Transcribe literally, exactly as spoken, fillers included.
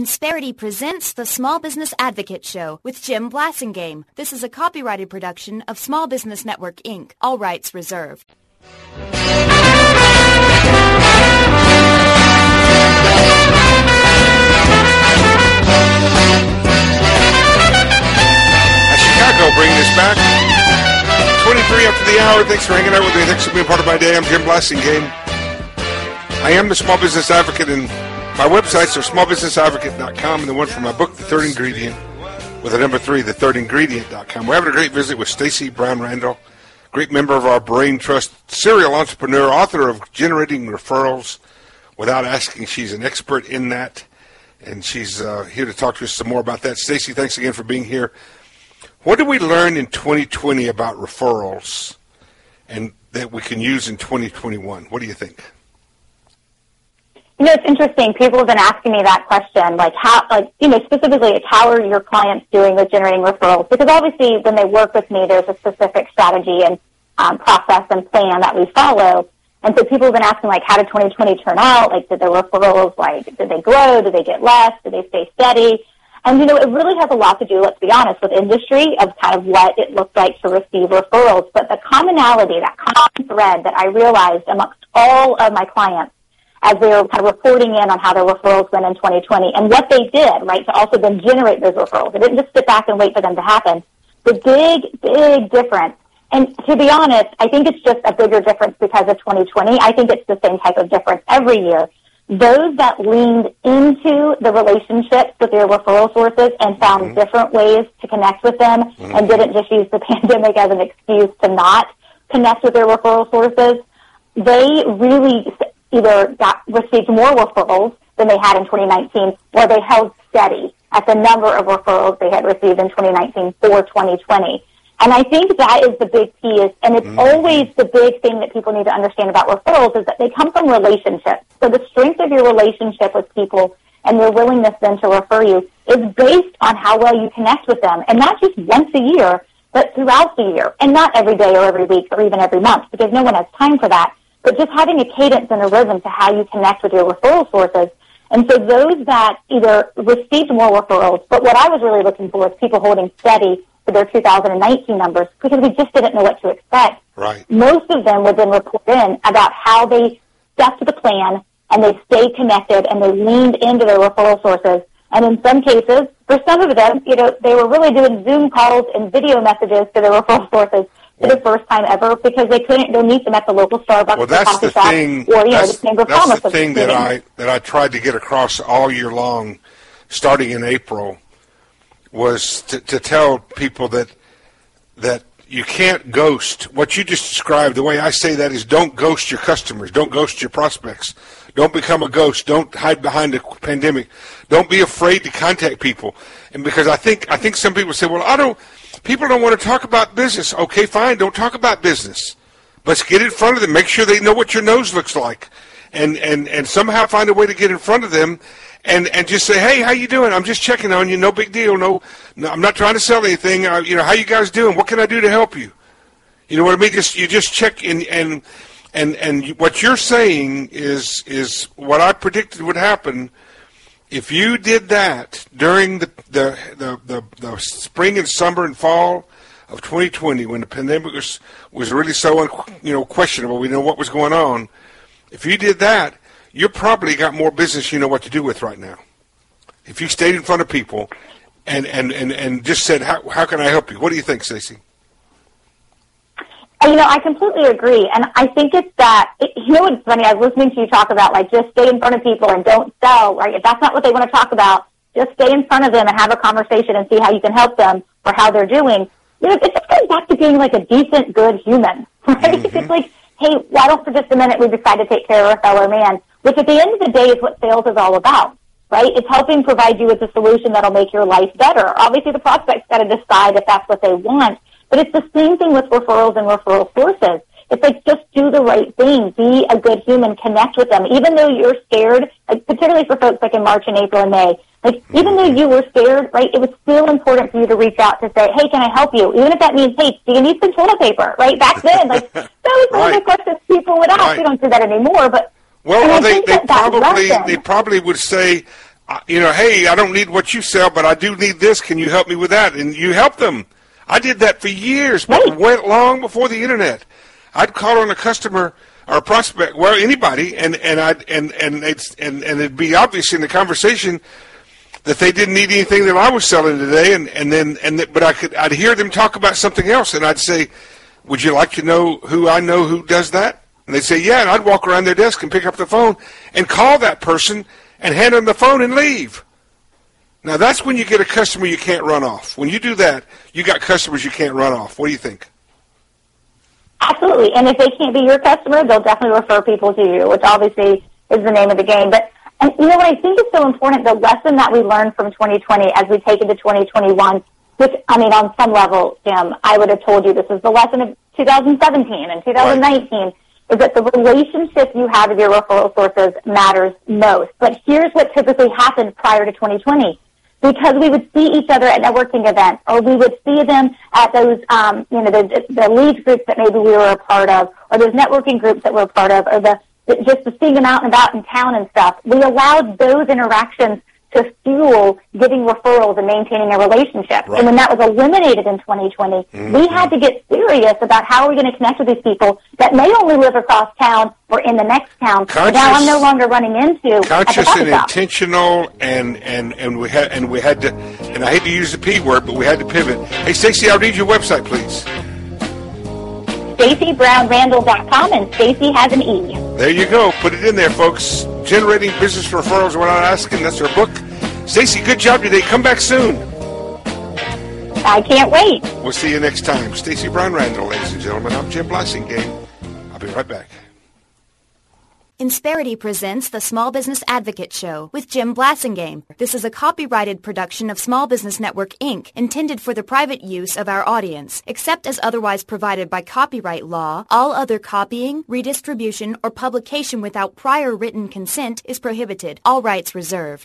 Insperity presents the Small Business Advocate Show with Jim Blasingame. This is a copyrighted production of Small Business Network, Incorporated. All rights reserved. As Chicago bring this back. twenty-three after the hour. Thanks for hanging out with me. Thanks for being part of my day. I'm Jim Blasingame. I am the Small Business Advocate, and my websites are small business advocate dot com, and the one for my book, The Third Ingredient, with the number three, the third ingredient dot com. We're having a great visit with Stacey Brown Randall, great member of our Brain Trust, serial entrepreneur, author of Generating Referrals Without Asking. She's an expert in that, and she's uh, here to talk to us some more about that. Stacey, thanks again for being here. What did we learn in twenty twenty about referrals and that we can use in twenty twenty-one? What do you think? You know, it's interesting. People have been asking me that question, like how, like, you know, specifically, like how are your clients doing with generating referrals? Because obviously when they work with me, there's a specific strategy and um, process and plan that we follow. And so people have been asking, like, how did twenty twenty turn out? Like, did the referrals, like, did they grow? Did they get less? Did they stay steady? And, you know, it really has a lot to do, let's be honest, with industry of kind of what it looked like to receive referrals. But the commonality, that common thread that I realized amongst all of my clients as they were kind of reporting in on how their referrals went in twenty twenty and what they did, right, to also then generate those referrals. They didn't just sit back and wait for them to happen. The big, big difference, and to be honest, I think it's just a bigger difference because of twenty twenty. I think it's the same type of difference every year. Those that leaned into the relationships with their referral sources and found mm-hmm. different ways to connect with them mm-hmm. and didn't just use the pandemic as an excuse to not connect with their referral sources, they really either got received more referrals than they had in twenty nineteen, or they held steady at the number of referrals they had received in twenty nineteen for twenty twenty. And I think that is the big key, is, and it's mm-hmm. always the big thing that people need to understand about referrals, is that they come from relationships. So the strength of your relationship with people and their willingness then to refer you is based on how well you connect with them, and not just once a year, but throughout the year, and not every day or every week or even every month, because no one has time for that. But just having a cadence and a rhythm to how you connect with your referral sources. And so those that either received more referrals, but what I was really looking for is people holding steady for their two thousand nineteen numbers, because we just didn't know what to expect. Right. Most of them would then report in about how they stuck to the plan and they stayed connected and they leaned into their referral sources. And in some cases, for some of them, you know, they were really doing Zoom calls and video messages to their referral sources for the first time ever, because they couldn't go meet them at the local Starbucks well, that's or coffee the shop thing, or, you know, that's, the Chamber of that's Commerce. the thing that I, that I tried to get across all year long, starting in April, was to, to tell people that that you can't ghost. What you just described, the way I say that is, don't ghost your customers. Don't ghost your prospects. Don't become a ghost. Don't hide behind the pandemic. Don't be afraid to contact people. And because I think I think some people say, well, I don't, people don't want to talk about business. Okay, fine, don't talk about business. Let's get in front of them. Make sure they know what your nose looks like. And, and, and somehow find a way to get in front of them and, and just say, hey, how you doing? I'm just checking on you. No big deal. No, no I'm not trying to sell anything. Uh, you know, how you guys doing? What can I do to help you? You know what I mean? Just, you just check in, and, and, and what you're saying is, is what I predicted would happen. If you did that during the, the, the, the, the spring and summer and fall of twenty twenty, when the pandemic was, was really so, you know, questionable, we know what was going on. If you did that, you probably got more business you know what to do with right now. If you stayed in front of people and, and, and, and just said, how, how can I help you? What do you think, Stacey? You know, I completely agree. And I think it's that, it, you know what's funny, I was listening to you talk about, like, just stay in front of people and don't sell, right? If that's not what they want to talk about, just stay in front of them and have a conversation and see how you can help them or how they're doing. You know, it just goes back to being, like, a decent, good human, right? Mm-hmm. It's like, hey, why don't for just a minute we decide to take care of our fellow man, which at the end of the day is what sales is all about, right? It's helping provide you with a solution that'll make your life better. Obviously, the prospect's got to decide if that's what they want, but it's the same thing with referrals and referral sources. It's like, just do the right thing. Be a good human. Connect with them. Even though you're scared, like, particularly for folks like in March and April and May, like, even though you were scared, right, it was still important for you to reach out to say, hey, can I help you? Even if that means, hey, do you need some toilet paper, right? Back then, like, that was one right. of the questions people would ask. Right. We don't do that anymore, but well, well they, they, that probably, they probably would say, uh, you know, hey, I don't need what you sell, but I do need this. Can you help me with that? And you help them. I did that for years, but it went long before the internet. I'd call on a customer or a prospect, well, anybody, and and I and and it's and and it'd be obvious in the conversation that they didn't need anything that I was selling today, and and then and th- but I could I'd hear them talk about something else, and I'd say, would you like to know who I know who does that? And they'd say, yeah, and I'd walk around their desk and pick up the phone and call that person and hand them the phone and leave. Now, that's when you get a customer you can't run off. When you do that, you got customers you can't run off. What do you think? Absolutely. And if they can't be your customer, they'll definitely refer people to you, which obviously is the name of the game. But, and you know what I think is so important, the lesson that we learned from twenty twenty as we take into twenty twenty-one, which, I mean, on some level, Jim, I would have told you this is the lesson of two thousand seventeen and two thousand nineteen, right, is that the relationship you have with your referral sources matters most. But here's what typically happened prior to twenty twenty. Because we would see each other at networking events, or we would see them at those, um, you know, the, the leads groups that maybe we were a part of, or those networking groups that we're a part of, or the, the just the seeing them out and about in town and stuff. We allowed those interactions to fuel getting referrals and maintaining a relationship. Right. And when that was eliminated in twenty twenty, mm-hmm. we had to get serious about how are we going to connect with these people that may only live across town or in the next town. Conscious, now I'm no longer running into conscious at the and shop. intentional, and, and, and we had and we had to, and I hate to use the P word, but we had to pivot. Hey, Stacey, I'll need your website, please. Stacey Brown Randall dot com, and Stacey has an E. There you go. Put it in there, folks. Generating Business Referrals Without Asking. That's her book. Stacey, good job today. Come back soon. I can't wait. We'll see you next time. Stacey Brown Randall, ladies and gentlemen. I'm Jim Blasingame. I'll be right back. Insperity presents the Small Business Advocate Show with Jim Blasingame. This is a copyrighted production of Small Business Network, Incorporated, intended for the private use of our audience. Except as otherwise provided by copyright law, all other copying, redistribution, or publication without prior written consent is prohibited. All rights reserved.